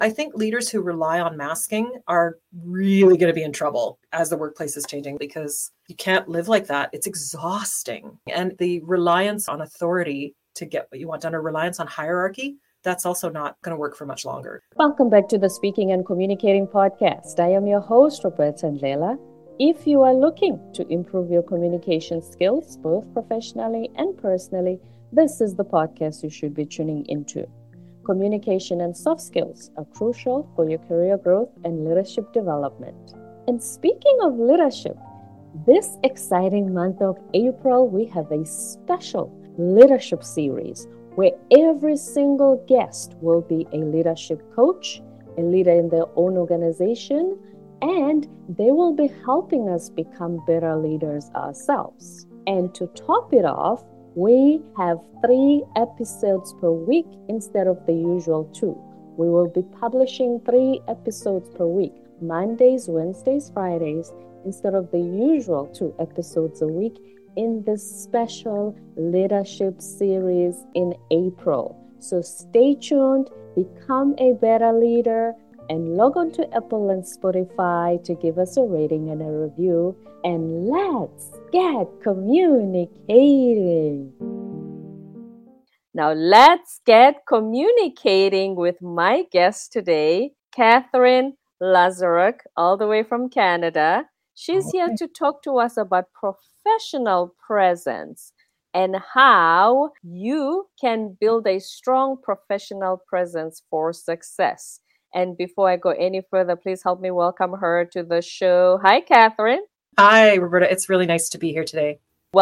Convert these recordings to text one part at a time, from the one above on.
I think leaders who rely on masking are really going to be in trouble as the workplace is changing, because you can't live like that. It's exhausting. And the reliance on authority to get what you want done, or reliance on hierarchy, that's also not going to work for much longer. Welcome back to the Speaking and Communicating podcast. I am your host, Roberta Ndlela. If you are looking to improve your communication skills, both professionally and personally, this is the podcast you should be tuning into. Communication and soft skills are crucial for your career growth and leadership development. And speaking of leadership, this exciting month of April, we have a special leadership series where every single guest will be a leadership coach, a leader in their own organization, and they will be helping us become better leaders ourselves. And to top it off, we have 3 episodes per week instead of the usual 2. We will be publishing 3 episodes per week, Mondays, Wednesdays, Fridays, instead of the usual 2 episodes a week in this special leadership series in April. So stay tuned, become a better leader, and log on to Apple and Spotify to give us a rating and a review. And let's get communicating. Now let's get communicating with my guest today, Catherine Lazaruk, all the way from Canada. She's here to talk to us about professional presence and how you can build a strong professional presence for success. And before I go any further, please help me welcome her to the show. Hi, Catherine. Hi, Roberta. It's really nice to be here today.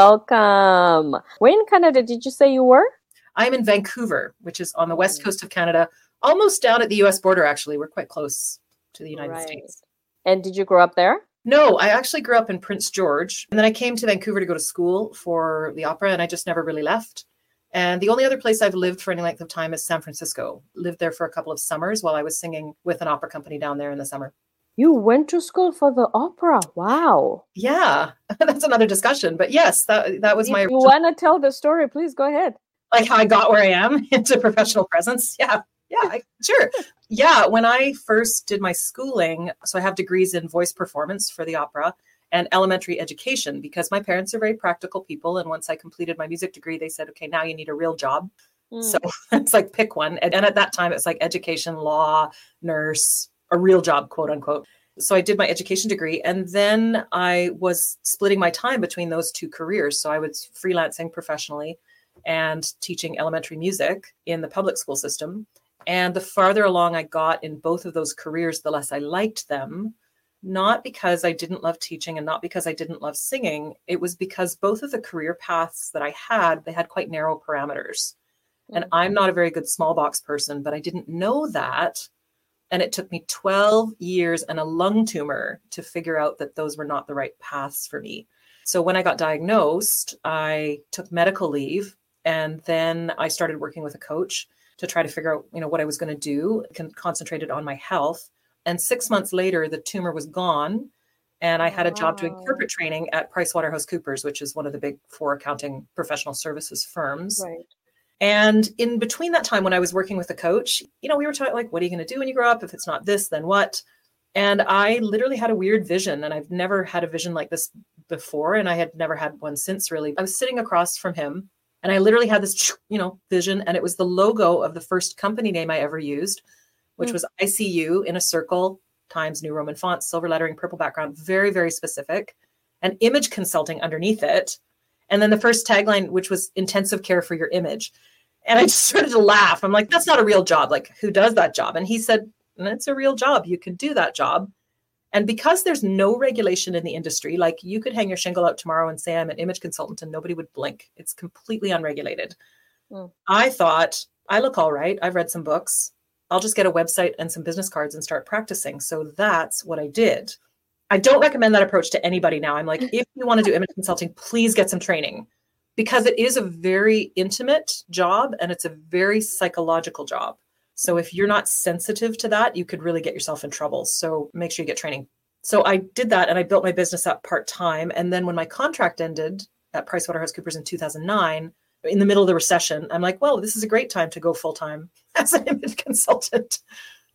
Welcome. Where in Canada did you say you were? I'm in Vancouver, which is on the west coast of Canada, almost down at the US border, actually. We're quite close to the United States. And did you grow up there? No, I actually grew up in Prince George. And then I came to Vancouver to go to school for the opera, and I just never really left. And the only other place I've lived for any length of time is San Francisco. Lived there for a couple of summers while I was singing with an opera company down there in the summer. You went to school for the opera. Wow. Yeah, that's another discussion. But yes, that was my... If you want to tell the story, please go ahead. Like how I got where I am into professional presence. Yeah, sure. Yeah, when I first did my schooling, so I have degrees in voice performance for the opera and elementary education, because my parents are very practical people. And once I completed my music degree, they said, okay, now you need a real job. So it's like, pick one. And at that time, it's like education, law, nurse, a real job, quote unquote. So I did my education degree, and then I was splitting my time between those 2 careers. So I was freelancing professionally and teaching elementary music in the public school system. And the farther along I got in both of those careers, the less I liked them. Not because I didn't love teaching and not because I didn't love singing. It was because both of the career paths that I had, they had quite narrow parameters. And I'm not a very good small box person, but I didn't know that. And it took me 12 years and a lung tumor to figure out that those were not the right paths for me. So when I got diagnosed, I took medical leave, and then I started working with a coach to try to figure out, what I was going to do, concentrated on my health. And 6 months later, the tumor was gone. And I had a job doing corporate training at PricewaterhouseCoopers, which is one of the big 4 accounting professional services firms. Right. And in between that time, when I was working with a coach, we were talking like, what are you going to do when you grow up? If it's not this, then what? And I literally had a weird vision, and I've never had a vision like this before. And I had never had one since, really. I was sitting across from him, and I literally had this, vision. And it was the logo of the first company name I ever used, which was ICU in a circle, Times New Roman font, silver lettering, purple background, very, very specific, and image consulting underneath it. And then the first tagline, which was intensive care for your image. And I just started to laugh. I'm like, that's not a real job. Like, who does that job? And he said, it's a real job. You can do that job. And because there's no regulation in the industry, like you could hang your shingle out tomorrow and say, I'm an image consultant, and nobody would blink. It's completely unregulated. I thought, I look all right. I've read some books. I'll just get a website and some business cards and start practicing. So that's what I did. I don't recommend that approach to anybody now. I'm like, if you want to do image consulting, please get some training, because it is a very intimate job and it's a very psychological job. So if you're not sensitive to that, you could really get yourself in trouble. So make sure you get training. So I did that, and I built my business up part-time. And then when my contract ended at PricewaterhouseCoopers in 2009, in the middle of the recession, I'm like, well, this is a great time to go full-time as an image consultant.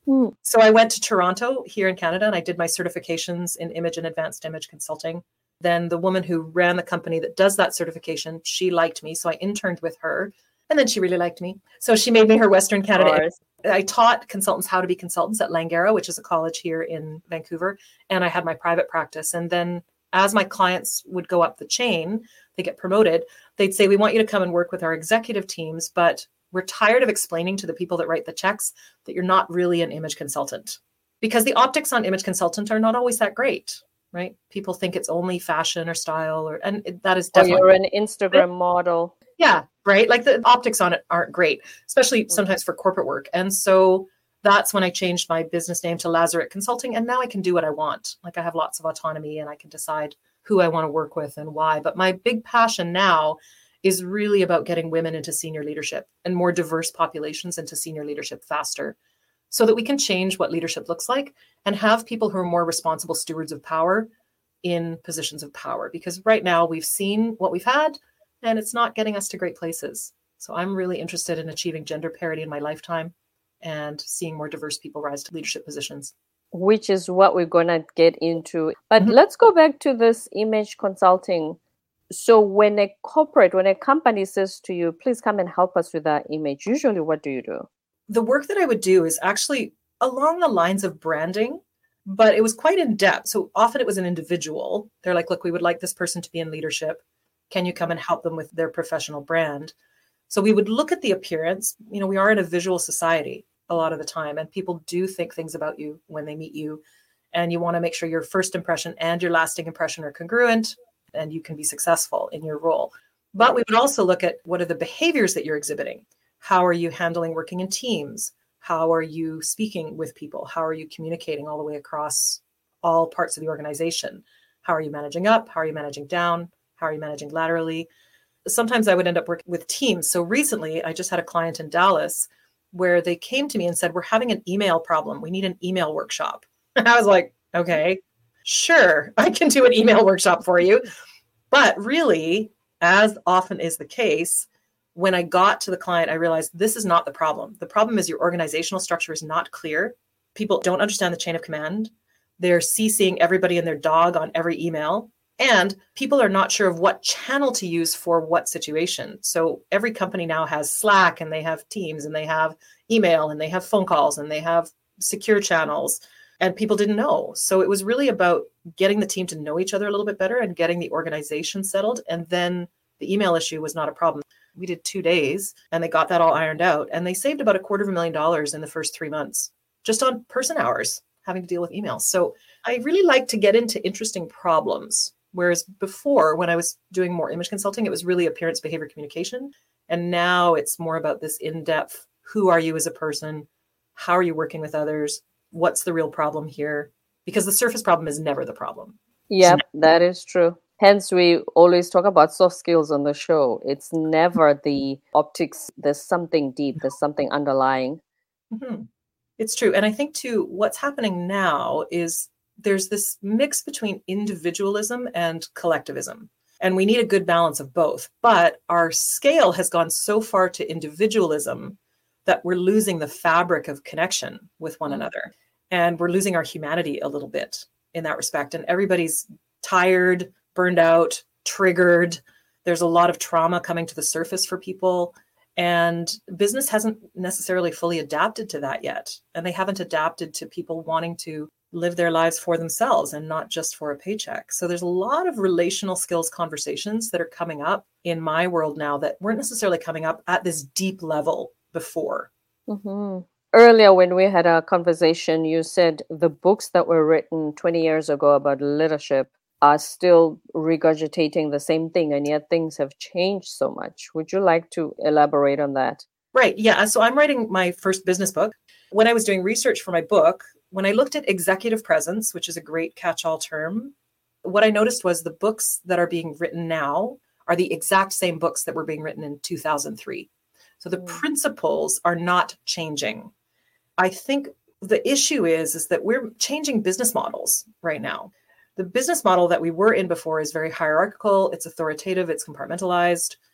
So I went to Toronto here in Canada and I did my certifications in image and advanced image consulting. Then the woman who ran the company that does that certification, she liked me. So I interned with her and then she really liked me. So she made me her Western Canada. I taught consultants how to be consultants at Langara, which is a college here in Vancouver. And I had my private practice. And then as my clients would go up the chain, they get promoted, they'd say, we want you to come and work with our executive teams, but we're tired of explaining to the people that write the checks that you're not really an image consultant, because the optics on image consultant are not always that great, right? People think it's only fashion or style, and that is definitely. Or you're an Instagram model. Yeah, right. Like the optics on it aren't great, especially sometimes for corporate work. And so that's when I changed my business name to Lazarette Consulting. And now I can do what I want. Like I have lots of autonomy and I can decide who I want to work with and why. But my big passion now is really about getting women into senior leadership and more diverse populations into senior leadership faster, so that we can change what leadership looks like and have people who are more responsible stewards of power in positions of power. Because right now we've seen what we've had and it's not getting us to great places. So I'm really interested in achieving gender parity in my lifetime and seeing more diverse people rise to leadership positions. Which is what we're going to get into. But let's go back to this image consulting. So when a company says to you, please come and help us with our image, usually what do you do? The work that I would do is actually along the lines of branding, but it was quite in depth. So often it was an individual. They're like, look, we would like this person to be in leadership. Can you come and help them with their professional brand? So we would look at the appearance. You know, we are in a visual society a lot of the time, and people do think things about you when they meet you. And you want to make sure your first impression and your lasting impression are congruent, and you can be successful in your role. But we would also look at what are the behaviors that you're exhibiting. How are you handling working in teams? How are you speaking with people? How are you communicating all the way across all parts of the organization? How are you managing up? How are you managing down? How are you managing laterally? Sometimes I would end up working with teams. So recently, I just had a client in Dallas where they came to me and said, we're having an email problem. We need an email workshop. And I was like, okay, sure, I can do an email workshop for you. But really, as often is the case, when I got to the client, I realized this is not the problem. The problem is your organizational structure is not clear. People don't understand the chain of command. They're CCing everybody and their dog on every email. And people are not sure of what channel to use for what situation. So every company now has Slack and they have Teams and they have email and they have phone calls and they have secure channels. And people didn't know. So it was really about getting the team to know each other a little bit better and getting the organization settled. And then the email issue was not a problem. We did 2 days and they got that all ironed out. And they saved about $250,000 in the first 3 months just on person hours having to deal with emails. So I really like to get into interesting problems. Whereas before, when I was doing more image consulting, it was really appearance, behavior, communication. And now it's more about this in-depth, who are you as a person? How are you working with others? What's the real problem here? Because the surface problem is never the problem. Yep, that is true. Hence, we always talk about soft skills on the show. It's never the optics. There's something deep. There's something underlying. Mm-hmm. It's true. And I think, too, what's happening now is there's this mix between individualism and collectivism. And we need a good balance of both. But our scale has gone so far to individualism that we're losing the fabric of connection with one another. And we're losing our humanity a little bit in that respect. And everybody's tired, burned out, triggered. There's a lot of trauma coming to the surface for people. And business hasn't necessarily fully adapted to that yet. And they haven't adapted to people wanting to live their lives for themselves and not just for a paycheck. So there's a lot of relational skills conversations that are coming up in my world now that weren't necessarily coming up at this deep level before. Mm-hmm. Earlier, when we had a conversation, you said the books that were written 20 years ago about leadership are still regurgitating the same thing, and yet things have changed so much. Would you like to elaborate on that? Right. Yeah. So I'm writing my first business book. When I was doing research for my book, when I looked at executive presence, which is a great catch-all term, what I noticed was the books that are being written now are the exact same books that were being written in 2003. So the principles are not changing. I think the issue is that we're changing business models right now. The business model that we were in before is very hierarchical, it's authoritative, it's compartmentalized.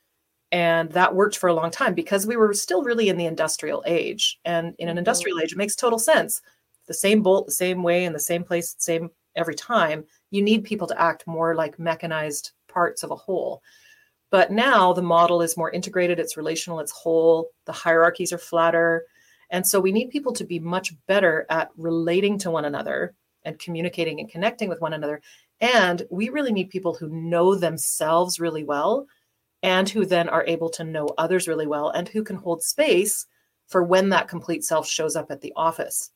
And that worked for a long time because we were still really in the industrial age. And in an industrial age, it makes total sense. The same bolt, the same way, in the same place, same every time. You need people to act more like mechanized parts of a whole. But now the model is more integrated, it's relational, it's whole, the hierarchies are flatter. And so we need people to be much better at relating to one another and communicating and connecting with one another. And we really need people who know themselves really well and who then are able to know others really well and who can hold space for when that complete self shows up at the office.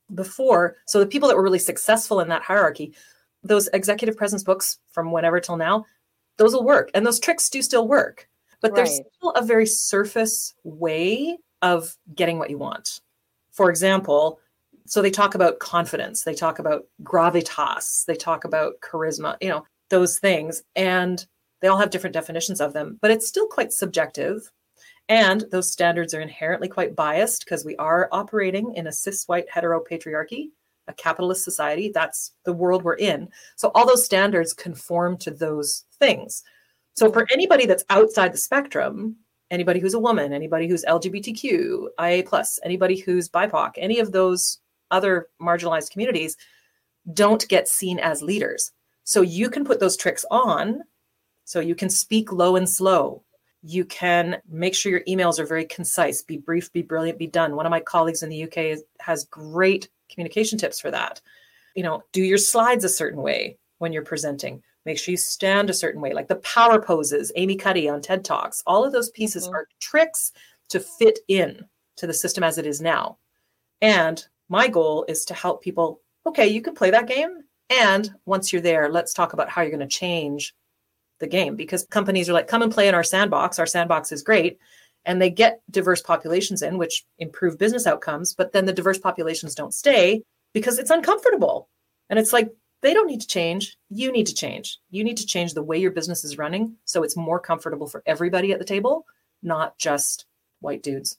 So the people that were really successful in that hierarchy, those executive presence books from whenever till now, those will work. And those tricks do still work. But there's still a very surface way of getting what you want. For example, so they talk about confidence, they talk about gravitas, they talk about charisma, those things. And they all have different definitions of them, but it's still quite subjective. And those standards are inherently quite biased because we are operating in a cis white heteropatriarchy, a capitalist society. That's the world we're in. So all those standards conform to those things. So for anybody that's outside the spectrum, anybody who's a woman, anybody who's LGBTQ, IA+, anybody who's BIPOC, any of those other marginalized communities don't get seen as leaders. So you can put those tricks on. So you can speak low and slow. You can make sure your emails are very concise, be brief, be brilliant, be done. One of my colleagues in the UK has great communication tips for that. Do your slides a certain way when you're presenting. Make sure you stand a certain way, like the power poses, Amy Cuddy on TED Talks. All of those pieces are tricks to fit in to the system as it is now. And my goal is to help people, okay, you can play that game. And once you're there, let's talk about how you're going to change the game, because companies are like, come and play in our sandbox. Our sandbox is great. And they get diverse populations in, which improve business outcomes. But then the diverse populations don't stay because it's uncomfortable. And it's like, they don't need to change. You need to change. You need to change the way your business is running so it's more comfortable for everybody at the table, not just white dudes.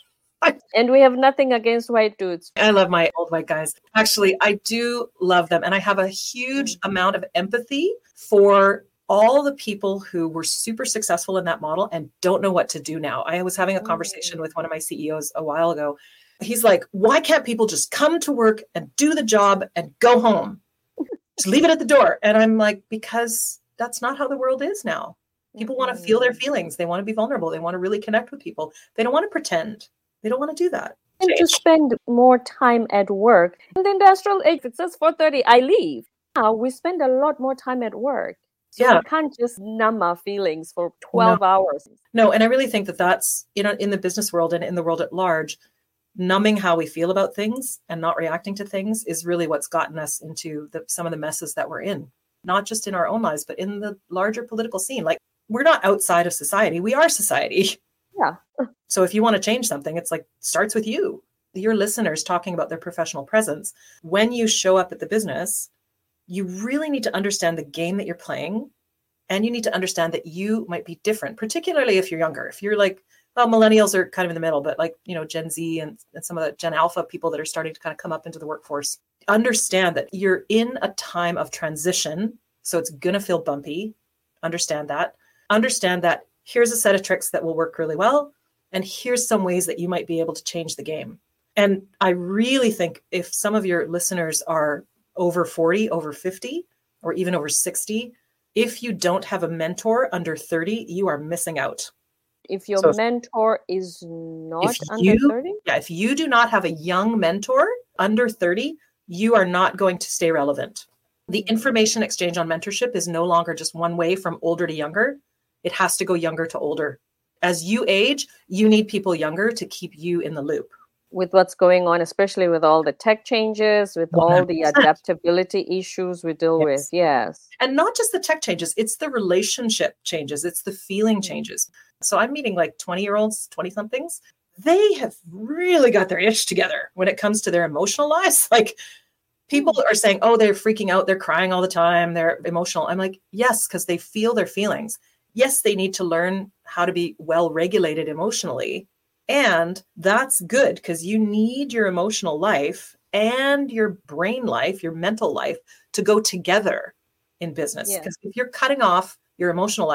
And we have nothing against white dudes. I love my old white guys. Actually, I do love them. And I have a huge amount of empathy for all the people who were super successful in that model and don't know what to do now. I was having a conversation with one of my CEOs a while ago. He's like, why can't people just come to work and do the job and go home? Just leave it at the door. And I'm like, because that's not how the world is now. People want to feel their feelings. They want to be vulnerable. They want to really connect with people. They don't want to pretend. They don't want to do that. And to spend more time at work. In the industrial age, if it says 4:30, I leave. Now we spend a lot more time at work. So we can't just numb our feelings for 12 hours. No, and I really think that that's, in the business world and in the world at large, numbing how we feel about things and not reacting to things is really what's gotten us into some of the messes that we're in, not just in our own lives, but in the larger political scene. Like, we're not outside of society. We are society. Yeah. So if you want to change something, it's like, starts with you. Your listeners talking about their professional presence. When you show up at the business, you really need to understand the game that you're playing. And you need to understand that you might be different, particularly if you're younger. If you're like, well, millennials are kind of in the middle, but like, Gen Z and some of the Gen Alpha people that are starting to kind of come up into the workforce, understand that you're in a time of transition. So it's going to feel bumpy. Understand that. Understand that here's a set of tricks that will work really well. And here's some ways that you might be able to change the game. And I really think if some of your listeners are over 40, over 50, or even over 60, if you don't have a mentor under 30, you are missing out. If your mentor is not under 30? Yeah, if you do not have a young mentor under 30, you are not going to stay relevant. The information exchange on mentorship is no longer just one way from older to younger. It has to go younger to older. As you age, you need people younger to keep you in the loop. With what's going on, especially with all the tech changes, with 100%. All the adaptability issues we deal with. Yes. And not just the tech changes, it's the relationship changes. It's the feeling changes. So I'm meeting like 20-year-olds, 20-somethings. They have really got their ish together when it comes to their emotional lives. Like, people are saying, oh, they're freaking out. They're crying all the time. They're emotional. I'm like, yes, because they feel their feelings. Yes, they need to learn how to be well regulated emotionally. And that's good because you need your emotional life and your brain life, your mental life to go together in business. Because if you're cutting off your emotional life,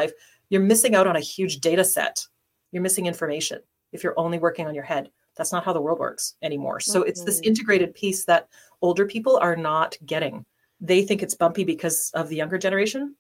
you're missing out on a huge data set. You're missing information if you're only working on your head. That's not how the world works anymore. So it's this integrated piece that older people are not getting. They think it's bumpy because of the younger generation.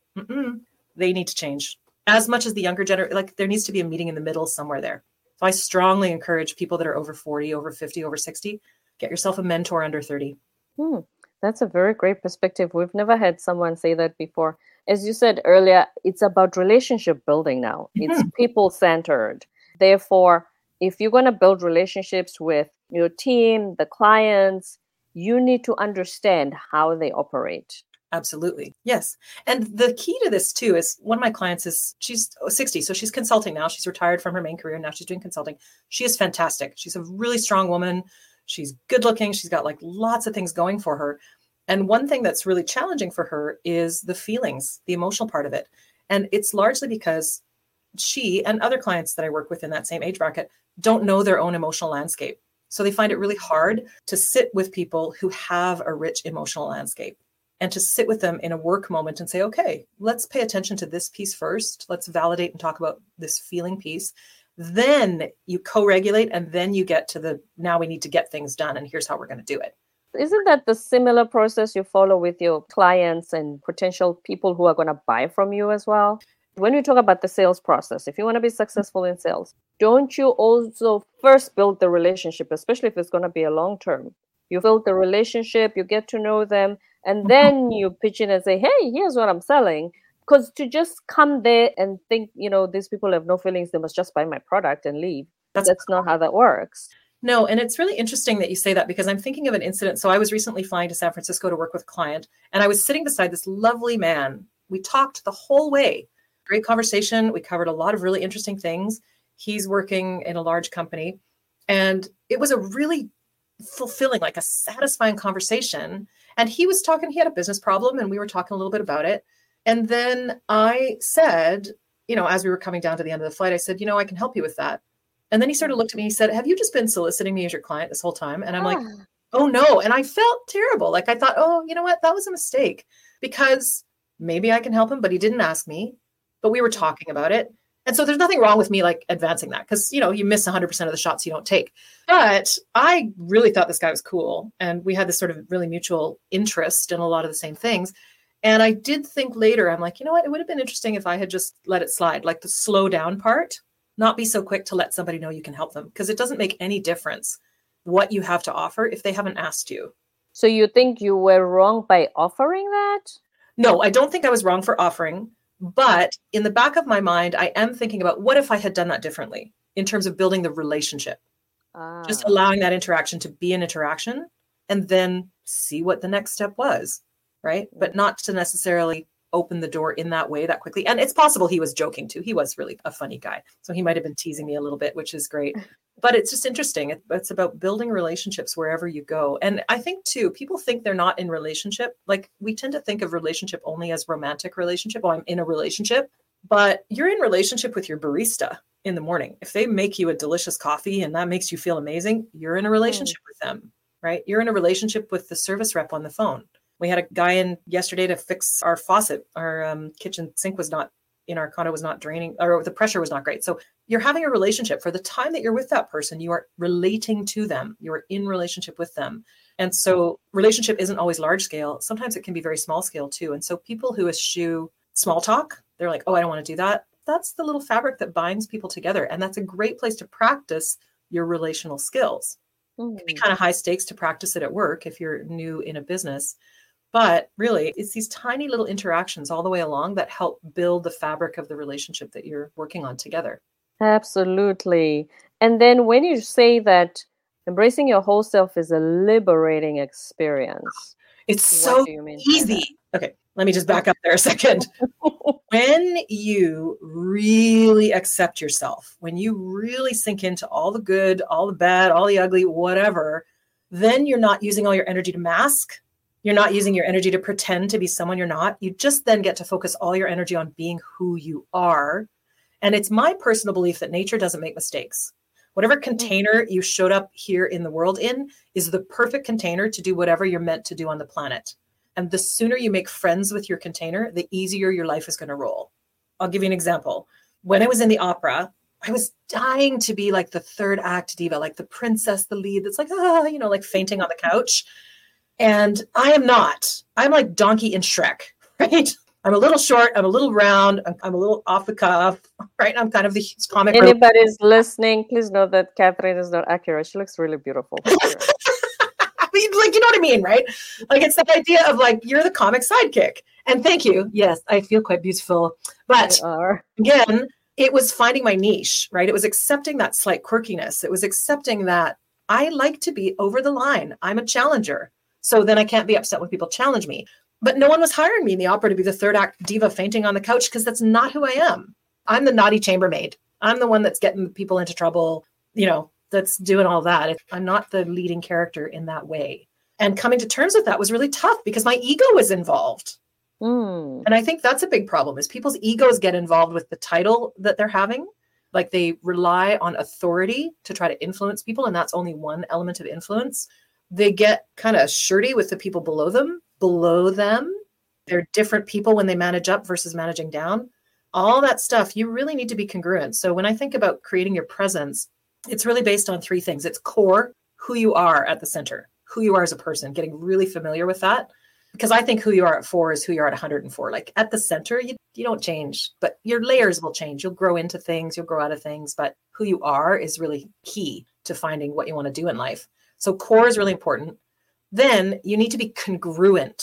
They need to change. As much as the younger generation, like there needs to be a meeting in the middle somewhere there. So I strongly encourage people that are over 40, over 50, over 60, get yourself a mentor under 30. That's a very great perspective. We've never had someone say that before. As you said earlier, it's about relationship building now. It's people-centered. Therefore, if you're going to build relationships with your team, the clients, you need to understand how they operate. Absolutely. Yes. And the key to this too is one of my clients she's 60. So she's consulting now. She's retired from her main career. Now she's doing consulting. She is fantastic. She's a really strong woman. She's good looking. She's got like lots of things going for her. And one thing that's really challenging for her is the feelings, the emotional part of it. And it's largely because she and other clients that I work with in that same age bracket don't know their own emotional landscape. So they find it really hard to sit with people who have a rich emotional landscape and to sit with them in a work moment and say, okay, let's pay attention to this piece first. Let's validate and talk about this feeling piece. Then you co-regulate and then you get to now we need to get things done and here's how we're going to do it. Isn't that the similar process you follow with your clients and potential people who are going to buy from you as well? When we talk about the sales process, if you want to be successful in sales, don't you also first build the relationship, especially if it's going to be a long term? You build the relationship, you get to know them, and then you pitch in and say, hey, here's what I'm selling. Because to just come there and think, these people have no feelings, they must just buy my product and leave. That's not how that works. No, and it's really interesting that you say that because I'm thinking of an incident. So I was recently flying to San Francisco to work with a client, and I was sitting beside this lovely man. We talked the whole way. Great conversation. We covered a lot of really interesting things. He's working in a large company, and it was a really fulfilling, like a satisfying conversation. And he was talking, he had a business problem, and we were talking a little bit about it. And then I said, as we were coming down to the end of the flight, I said, I can help you with that. And then he sort of looked at me, he said, have you just been soliciting me as your client this whole time? And I'm like, oh no. And I felt terrible. Like I thought, oh, you know what? That was a mistake because maybe I can help him, but he didn't ask me, but we were talking about it. And so there's nothing wrong with me like advancing that because, you miss 100% of the shots you don't take. But I really thought this guy was cool. And we had this sort of really mutual interest in a lot of the same things. And I did think later, I'm like, you know what? It would have been interesting if I had just let it slide, like the slow down part. Not be so quick to let somebody know you can help them because it doesn't make any difference what you have to offer if they haven't asked you. So you think you were wrong by offering that? No, I don't think I was wrong for offering. But in the back of my mind, I am thinking about what if I had done that differently in terms of building the relationship, just allowing that interaction to be an interaction and then see what the next step was, right? But not to necessarily open the door in that way that quickly. And it's possible he was joking too. He was really a funny guy. So he might have been teasing me a little bit, which is great. But it's just interesting. It's about building relationships wherever you go. And I think too, people think they're not in relationship. Like we tend to think of relationship only as romantic relationship. Oh, I'm in a relationship, but you're in relationship with your barista in the morning. If they make you a delicious coffee and that makes you feel amazing, you're in a relationship with them, right? You're in a relationship with the service rep on the phone. We had a guy in yesterday to fix our faucet. Our kitchen sink in our condo was not draining, or the pressure was not great. So you're having a relationship. For the time that you're with that person, you are relating to them. You're in relationship with them. And so relationship isn't always large scale. Sometimes it can be very small scale too. And so people who eschew small talk, they're like, oh, I don't want to do that. That's the little fabric that binds people together. And that's a great place to practice your relational skills. It can be kind of high stakes to practice it at work if you're new in a business. But really, it's these tiny little interactions all the way along that help build the fabric of the relationship that you're working on together. Absolutely. And then when you say that embracing your whole self is a liberating experience, it's so easy. Okay, let me just back up there a second. When you really accept yourself, when you really sink into all the good, all the bad, all the ugly, whatever, then you're not using all your energy to mask. You're not using your energy to pretend to be someone you're not. You just then get to focus all your energy on being who you are. And it's my personal belief that nature doesn't make mistakes. Whatever container you showed up here in the world in is the perfect container to do whatever you're meant to do on the planet. And the sooner you make friends with your container, the easier your life is going to roll. I'll give you an example. when I was in the opera, I was dying to be like the third act diva, like the princess, the lead that's like, like fainting on the couch. And I am not. I'm like Donkey in Shrek, right? I'm a little short. I'm a little round. I'm a little off the cuff, right? I'm kind of the comic. Anybody's listening, please know that Catherine is not accurate. She looks really beautiful. Like, you know what I mean, right? Like, it's that idea of like, you're the comic sidekick. And thank you. Yes, I feel quite beautiful. But again, it was finding my niche, right? It was accepting that slight quirkiness. It was accepting that I like to be over the line. I'm a challenger. So then I can't be upset when people challenge me. But no one was hiring me in the opera to be the third act diva fainting on the couch, because that's not who I am. I'm the naughty chambermaid. I'm the one that's getting people into trouble, that's doing all that. I'm not the leading character in that way. And coming to terms with that was really tough because my ego was involved. And I think that's a big problem, is people's egos get involved with the title that they're having. Like, they rely on authority to try to influence people. And that's only one element of influence. They get kind of shirty with the people below them. They're different people when they manage up versus managing down. All that stuff, you really need to be congruent. So when I think about creating your presence, it's really based on three things. It's core, who you are at the center, who you are as a person, getting really familiar with that. Because I think who you are at 4 is who you are at 104. Like, at the center, you don't change, but your layers will change. You'll grow into things, you'll grow out of things, but who you are is really key to finding what you want to do in life. So core is really important. Then you need to be congruent.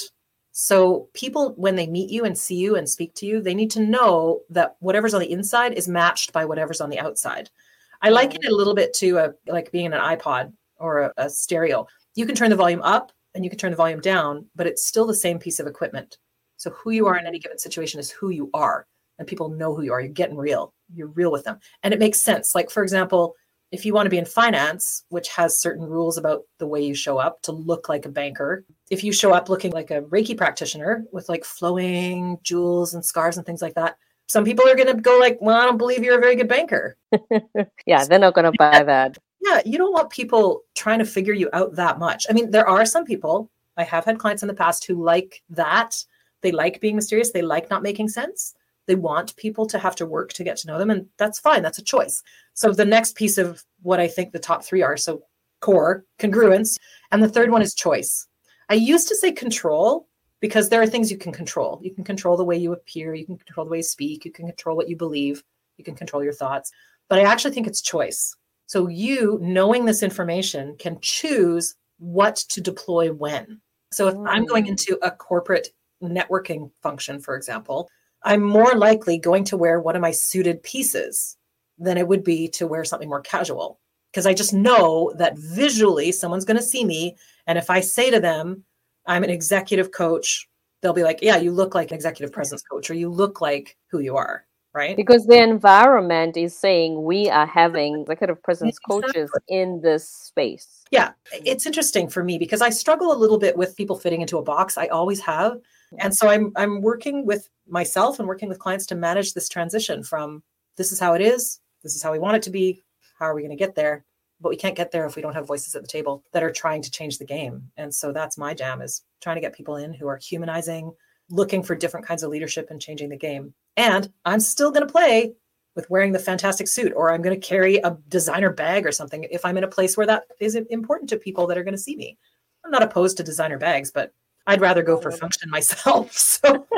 So people, when they meet you and see you and speak to you, they need to know that whatever's on the inside is matched by whatever's on the outside. I liken it a little bit to like being in an iPod or a stereo. You can turn the volume up and you can turn the volume down, but it's still the same piece of equipment. So who you are in any given situation is who you are. And people know who you are. You're getting real. You're real with them. And it makes sense. Like, for example, if you want to be in finance, which has certain rules about the way you show up to look like a banker, if you show up looking like a Reiki practitioner with like flowing jewels and scarves and things like that, some people are going to go like, well, I don't believe you're a very good banker. Yeah, they're not going to buy that. Yeah, you don't want people trying to figure you out that much. I mean, there are some people, I have had clients in the past who like that. They like being mysterious. They like not making sense. They want people to have to work to get to know them. And that's fine. That's a choice. So the next piece of what I think the top 3 are, so core, congruence, and the third one is choice. I used to say control because there are things you can control. You can control the way you appear. You can control the way you speak. You can control what you believe. You can control your thoughts. But I actually think it's choice. So you, knowing this information, can choose what to deploy when. So if I'm going into a corporate networking function, for example, I'm more likely going to wear one of my suited pieces than it would be to wear something more casual. Because I just know that visually someone's going to see me. And if I say to them, I'm an executive coach, they'll be like, yeah, you look like an executive presence coach, or you look like who you are, right? Because the environment is saying we are having executive presence coaches in this space. Yeah, it's interesting for me because I struggle a little bit with people fitting into a box. I always have. And so I'm working with myself and working with clients to manage this transition from this is how it is, this is how we want it to be, how are we going to get there? But we can't get there if we don't have voices at the table that are trying to change the game. And so that's my jam, is trying to get people in who are humanizing, looking for different kinds of leadership and changing the game. And I'm still going to play with wearing the fantastic suit, or I'm going to carry a designer bag or something if I'm in a place where that is important to people that are going to see me. I'm not opposed to designer bags, but I'd rather go for function myself. So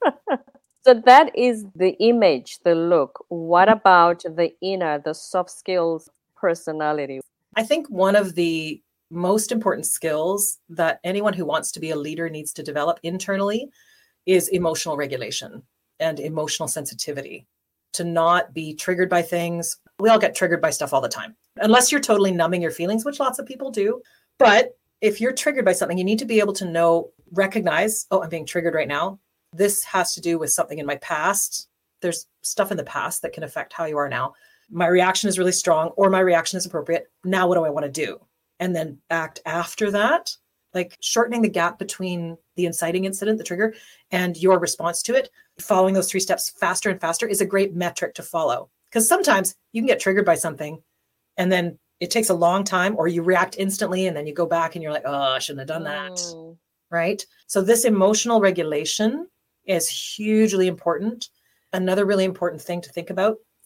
that is the image, the look. What about the inner, the soft skills, personality? I think one of the most important skills that anyone who wants to be a leader needs to develop internally is emotional regulation and emotional sensitivity. To not be triggered by things. We all get triggered by stuff all the time, unless you're totally numbing your feelings, which lots of people do. But if you're triggered by something, you need to be able to recognize, oh, I'm being triggered right now. This has to do with something in my past. There's stuff in the past that can affect how you are now. My reaction is really strong, or my reaction is appropriate. Now, what do I want to do? And then act after that. Like shortening the gap between the inciting incident, the trigger, and your response to it. Following those 3 steps faster and faster is a great metric to follow. Because sometimes you can get triggered by something and then it takes a long time, or you react instantly and then you go back and you're like, oh, I shouldn't have done that. Right? So this emotional regulation is hugely important. Another really important thing to think about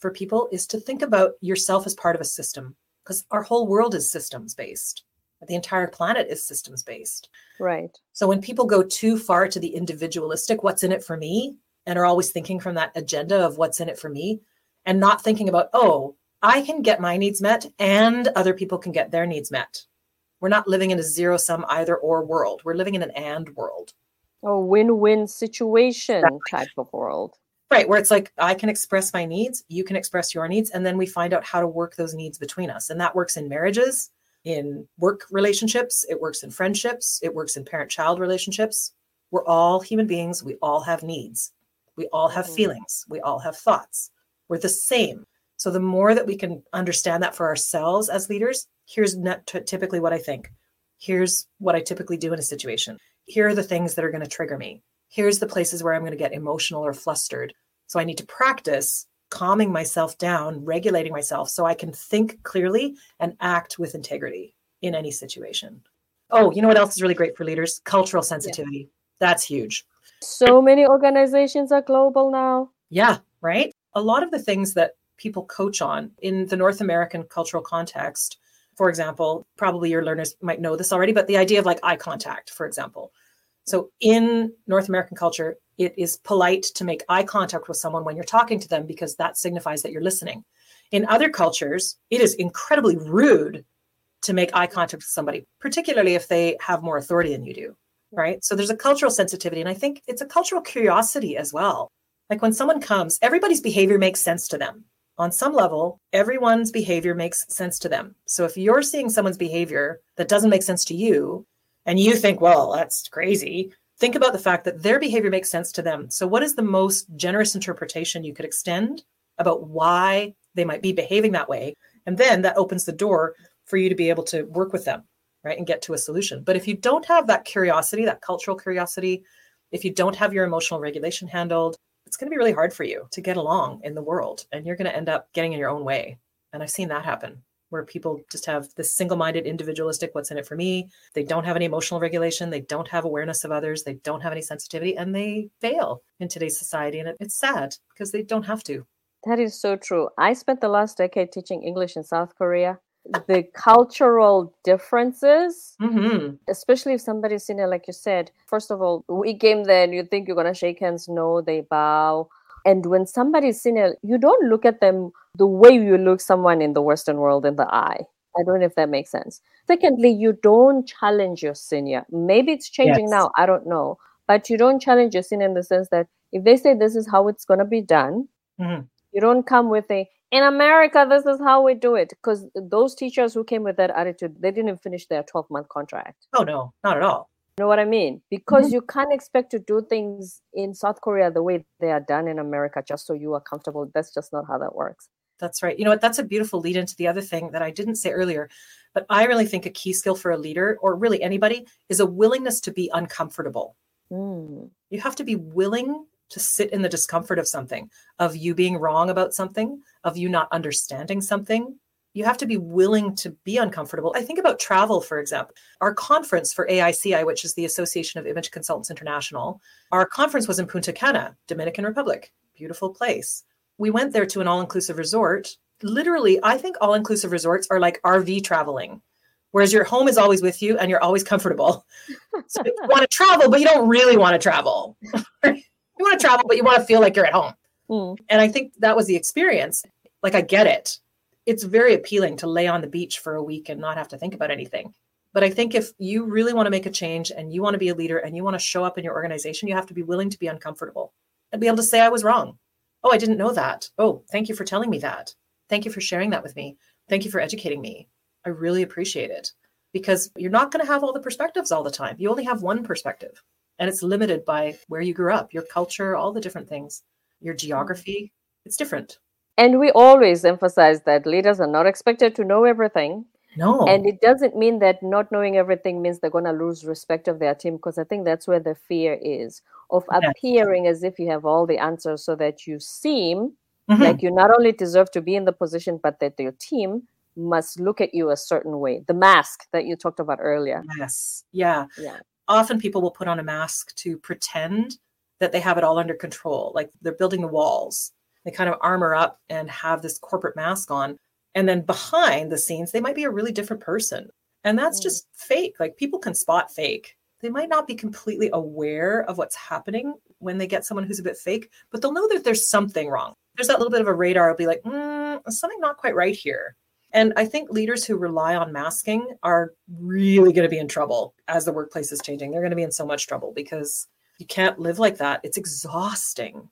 for people is to think about yourself as part of a system, because our whole world is systems based. The entire planet is systems based. Right. So when people go too far to the individualistic, what's in it for me, and are always thinking from that agenda of what's in it for me, and not thinking about, oh, I can get my needs met and other people can get their needs met. We're not living in a zero-sum either or world. We're living in an and world. A win-win situation type of world. Right, where it's like, I can express my needs, you can express your needs, and then we find out how to work those needs between us. And that works in marriages, in work relationships, it works in friendships, it works in parent-child relationships. We're all human beings. We all have needs. We all have feelings. We all have thoughts. We're the same. So the more that we can understand that for ourselves as leaders, here's typically what I think. Here's what I typically do in a situation. Here are the things that are going to trigger me. Here's the places where I'm going to get emotional or flustered. So I need to practice calming myself down, regulating myself so I can think clearly and act with integrity in any situation. Oh, you know what else is really great for leaders? Cultural sensitivity. Yeah. That's huge. So many organizations are global now. Yeah, right? A lot of the things that people coach on in the North American cultural context, for example, probably your learners might know this already, but the idea of like eye contact, for example. So in North American culture, it is polite to make eye contact with someone when you're talking to them because that signifies that you're listening. In other cultures, it is incredibly rude to make eye contact with somebody, particularly if they have more authority than you do, right? So there's a cultural sensitivity, and I think it's a cultural curiosity as well. Like when someone comes, everybody's behavior makes sense to them. On some level, everyone's behavior makes sense to them. So if you're seeing someone's behavior that doesn't make sense to you, and you think, well, that's crazy, think about the fact that their behavior makes sense to them. So what is the most generous interpretation you could extend about why they might be behaving that way? And then that opens the door for you to be able to work with them, right, and get to a solution. But if you don't have that curiosity, that cultural curiosity, if you don't have your emotional regulation handled, it's going to be really hard for you to get along in the world, and you're going to end up getting in your own way. And I've seen that happen, where people just have this single-minded, individualistic, what's in it for me. They don't have any emotional regulation. They don't have awareness of others. They don't have any sensitivity, and they fail in today's society. And it's sad because they don't have to. That is so true. I spent the last decade teaching English in South Korea. The cultural differences, especially if somebody's senior, like you said, first of all, we came there and you think you're going to shake hands. No, they bow. And when somebody's senior, you don't look at them the way you look someone in the Western world in the eye. I don't know if that makes sense. Secondly, you don't challenge your senior. Maybe it's changing now. I don't know. But you don't challenge your senior in the sense that if they say this is how it's going to be done, you don't come with in America, this is how we do it. Because those teachers who came with that attitude, they didn't finish their 12-month contract. Oh, no, not at all. You know what I mean? Because you can't expect to do things in South Korea the way they are done in America just so you are comfortable. That's just not how that works. That's right. You know what? That's a beautiful lead into the other thing that I didn't say earlier, but I really think a key skill for a leader, or really anybody, is a willingness to be uncomfortable. You have to be willing to sit in the discomfort of something, of you being wrong about something, of you not understanding something. You have to be willing to be uncomfortable. I think about travel, for example. Our conference for AICI, which is the Association of Image Consultants International, our conference was in Punta Cana, Dominican Republic. Beautiful place. We went there to an all-inclusive resort. Literally, I think all-inclusive resorts are like RV traveling, whereas your home is always with you and you're always comfortable. So you want to travel, but you don't really want to travel. You want to travel, but you want to feel like you're at home. And I think that was the experience. Like, I get it. It's very appealing to lay on the beach for a week and not have to think about anything. But I think if you really want to make a change and you want to be a leader and you want to show up in your organization, you have to be willing to be uncomfortable and be able to say, I was wrong. Oh, I didn't know that. Oh, thank you for telling me that. Thank you for sharing that with me. Thank you for educating me. I really appreciate it, because you're not going to have all the perspectives all the time. You only have one perspective, and it's limited by where you grew up, your culture, all the different things, your geography. It's different. And we always emphasize that leaders are not expected to know everything. No. And it doesn't mean that not knowing everything means they're going to lose respect of their team, because I think that's where the fear is, of appearing as if you have all the answers, so that you seem like you not only deserve to be in the position, but that your team must look at you a certain way. The mask that you talked about earlier. Yes. Yeah. Often people will put on a mask to pretend that they have it all under control, like they're building the walls. They kind of armor up and have this corporate mask on. And then behind the scenes, they might be a really different person. And that's just fake. Like, people can spot fake. They might not be completely aware of what's happening when they get someone who's a bit fake, but they'll know that there's something wrong. There's that little bit of a radar. It'll be like, something not quite right here. And I think leaders who rely on masking are really going to be in trouble as the workplace is changing. They're going to be in so much trouble because you can't live like that. It's exhausting.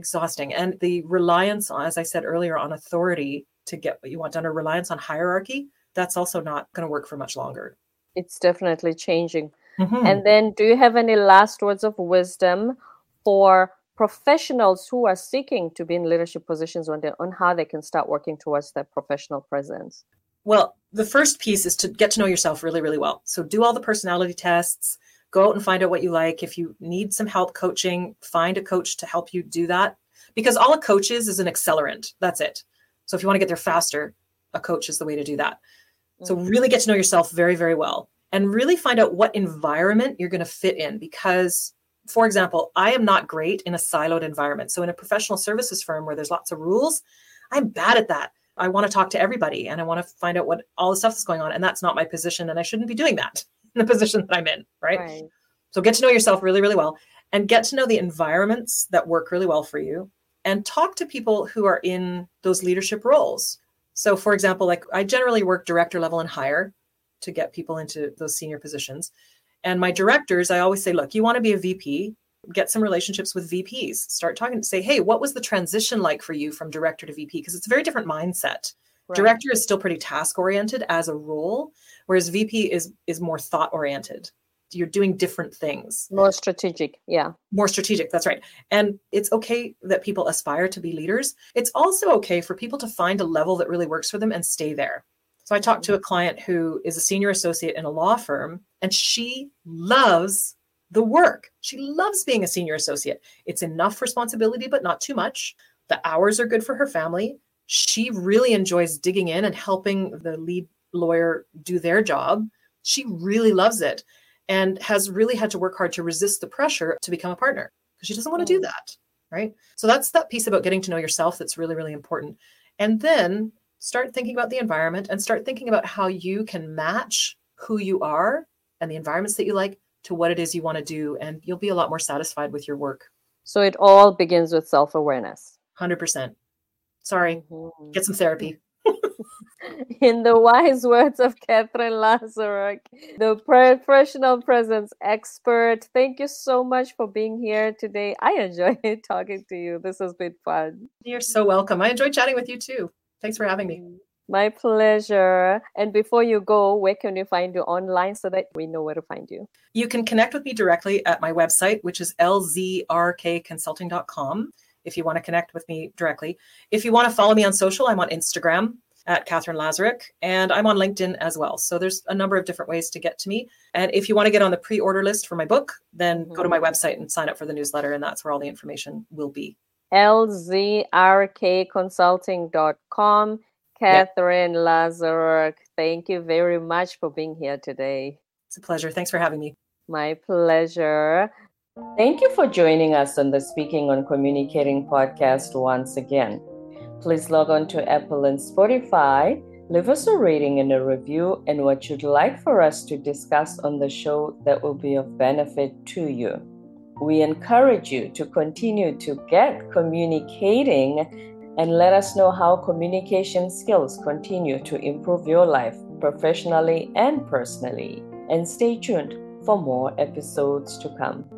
And the reliance on, as I said earlier, on authority to get what you want done, or reliance on hierarchy, that's also not going to work for much longer. It's definitely changing. And then, do you have any last words of wisdom for professionals who are seeking to be in leadership positions on how they can start working towards their professional presence? Well, the first piece is to get to know yourself really, really well. So do all the personality tests, go out and find out what you like. If you need some help coaching, find a coach to help you do that, because all a coach is an accelerant. That's it. So if you want to get there faster, a coach is the way to do that. So really get to know yourself very, very well, and really find out what environment you're going to fit in. Because, for example, I am not great in a siloed environment. So in a professional services firm where there's lots of rules, I'm bad at that. I want to talk to everybody and I want to find out what all the stuff that's going on. And that's not my position. And I shouldn't be doing that in the position that I'm in, right? So get to know yourself really, really well, and get to know the environments that work really well for you, and talk to people who are in those leadership roles. So for example, like, I generally work director level and higher to get people into those senior positions. And my directors, I always say, look, you want to be a VP, get some relationships with VPs, start talking, say, hey, what was the transition like for you from director to VP? Because it's a very different mindset. Right. Director is still pretty task oriented as a role, whereas VP is more thought oriented. You're doing different things. More strategic. Yeah. More strategic. That's right. And it's okay that people aspire to be leaders. It's also okay for people to find a level that really works for them and stay there. So I talked to a client who is a senior associate in a law firm, and she loves the work. She loves being a senior associate. It's enough responsibility, but not too much. The hours are good for her family. She really enjoys digging in and helping the lead lawyer do their job. She really loves it, and has really had to work hard to resist the pressure to become a partner because she doesn't want to do that, right? So that's that piece about getting to know yourself that's really, really important. And then start thinking about the environment, and start thinking about how you can match who you are and the environments that you like to what it is you want to do. And you'll be a lot more satisfied with your work. So it all begins with self-awareness. 100%. Sorry, get some therapy. In the wise words of Catherine Lazaruk, the professional presence expert, thank you so much for being here today. I enjoyed talking to you. This has been fun. You're so welcome. I enjoyed chatting with you too. Thanks for having me. My pleasure. And before you go, where can we find you online so that we know where to find you? You can connect with me directly at my website, which is lzrkconsulting.com, if you want to connect with me directly. If you want to follow me on social, I'm on Instagram at Catherine Lazaruk, and I'm on LinkedIn as well. So there's a number of different ways to get to me. And if you want to get on the pre-order list for my book, then go to my website and sign up for the newsletter, and that's where all the information will be. lzrkconsulting.com. Catherine Lazaruk, thank you very much for being here today. It's a pleasure. Thanks for having me. My pleasure. Thank you for joining us on the Speaking on Communicating podcast once again. Please log on to Apple and Spotify, leave us a rating and a review, and what you'd like for us to discuss on the show that will be of benefit to you. We encourage you to continue to get communicating, and let us know how communication skills continue to improve your life professionally and personally. And stay tuned for more episodes to come.